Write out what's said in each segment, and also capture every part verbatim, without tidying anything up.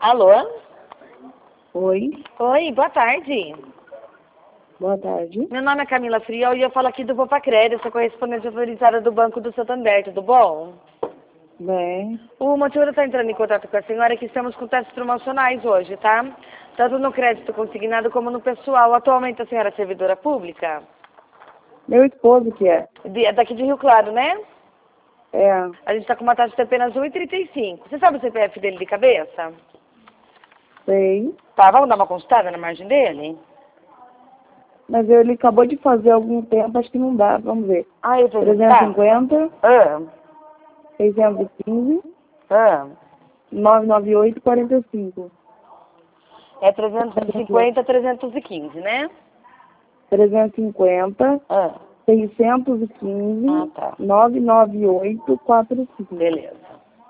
Alô? Oi, Oi, boa tarde. boa tarde. Meu nome é Camila Friol e eu falo aqui do Poupa Crédito, sou correspondente autorizada do Banco do Santander, tudo bom? Bem, O motivo de eu estar entrando em contato com a senhora é que estamos com testes promocionais hoje, tá? Tanto no crédito consignado como no pessoal. Atualmente a senhora é servidora pública? meu esposo que é. De- É daqui de Rio Claro, né? É, A gente está com uma taxa de apenas um vírgula trinta e cinco. Você sabe o C P F dele de cabeça? sei. Tá, vamos dar uma consultada na margem dele? Mas ele acabou de fazer há algum tempo, acho que não dá, vamos ver. Ah, eu tô trezentos e tá. cinquenta, Ah, seiscentos e quinze, ah. novecentos e noventa e oito, quarenta e cinco. É trezentos e cinquenta, trezentos e quinze, né? trezentos e cinquenta, Ah, seiscentos e ah quinze, tá. novecentos e noventa e oito, quarenta e cinco. Beleza.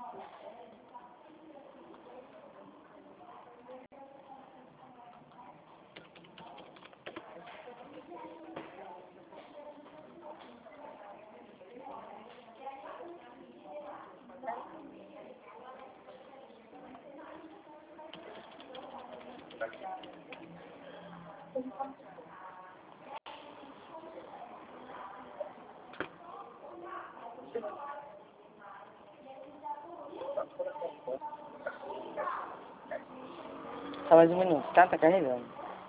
Só mais um minuto, tá? Tá carregando.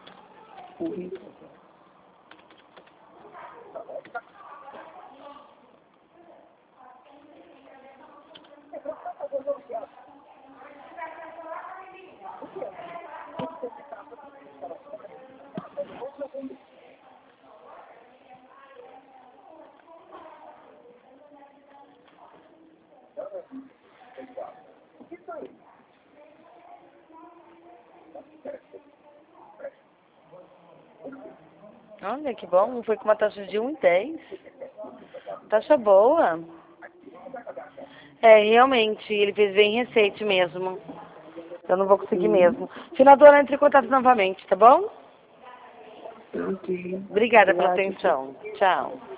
Olha que bom, foi com uma taxa de um vírgula dez. Taxa boa. É, realmente, ele fez bem recente mesmo. Eu não vou conseguir mesmo. Final do ano, entre em contato novamente, tá bom? Ok. Obrigada pela Obrigada. atenção. Tchau.